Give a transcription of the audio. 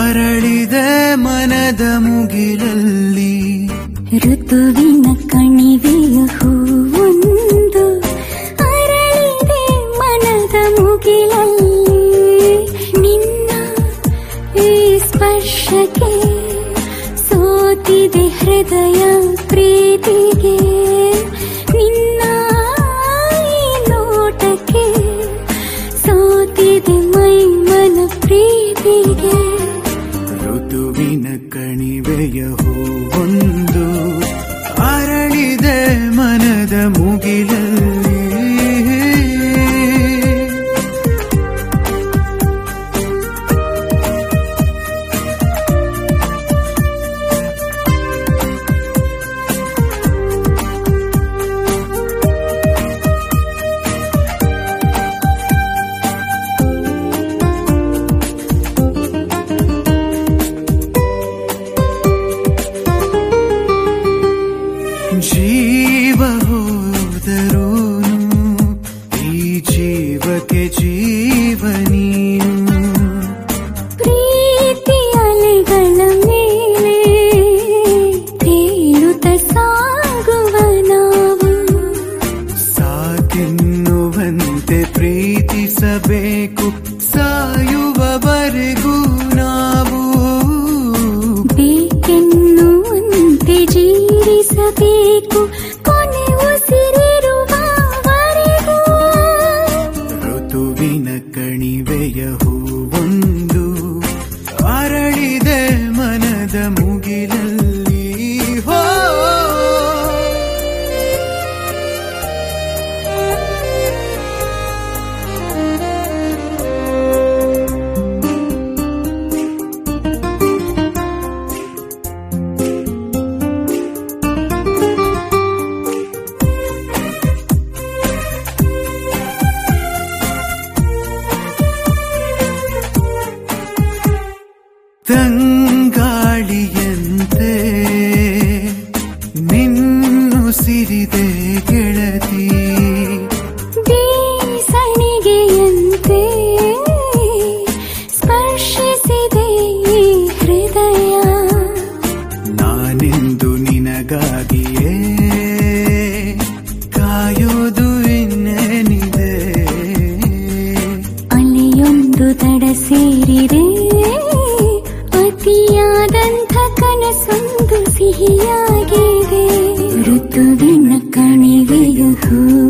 ಅರಳಿದೆ ಮನದ ಮುಗಿಲಲ್ಲಿ ಋತುವಿನ ಕಣಿವೆಯ ಹೂವೊಂದು ಅರಳಿದೆ ಮನದ ಮುಗಿಲಲ್ಲಿ ನಿನ್ನ ಈ ಸ್ಪರ್ಶಕ್ಕೆ ಸೋತಿದೆ ಹೃದಯ ಪ್ರೀತಿಗೆ ನಿನ್ನ ಈ ನೋಟಕ್ಕೆ ಸೋತಿದೆ ಮೈ ಮನ ಪ್ರೀತಿಗೆ ಋತುವಿನ ಕಣಿವೆಯ ಹೂವೊಂದು ಅರಳಿದೆ ಮನದ ಮುಗಿಲಲ್ಲಿ ಜೀವ ಹೋದರೂನು ಈ ಜೀವಕ್ಕೆ ಜೀವ ನೀನು ಪ್ರೀತಿ ಅಲೆಗಳ ಮೇಲೆ ತೇಲುತ್ತ ಸಾಗುವ ನಾವು ಸಾಕೆನ್ನುವಂತೆ ಪ್ರೀತಿಸಬೇಕು ಸಾಯುವವರೆಗೂ ನಾವು ಬೇಕೆನ್ನುವಂತೆ ಜೀವಿಸಬೇಕು ಕೊನೆ ಉಸಿರಿರುವವರೆಗೂ ಋತುವಿನ ಕಣಿವೆಯ ಹೂವೊಂದು ಅರಳಿದೆ ಮನದ ಮುಗಿಲಲ್ಲಿ ಹೋ ತಂಗಾಳಿಯಂತೆ ನಿನ್ನುಸಿರಿದೆ ಗೆಳತಿ ಬೀಸಣಿಗೆಯಂತೆ ಸ್ಪರ್ಶಿಸಿದೆ ಈ ಹೃದಯ ನಾನೆಂದು ನಿನಗಾಗಿಯೇ ಕಾಯೋದು ಇನ್ನೇನಿದೆ ಅಲೆಯೊಂದು ತಡ ಸೇರಿದೆ ಅತಿಯಾದಂಥ ಕನಸೊಂದು ಸಿಹಿಯಾಗಿದೆ ಋತುವಿನ ಕಣಿವೆಯ ಹೂ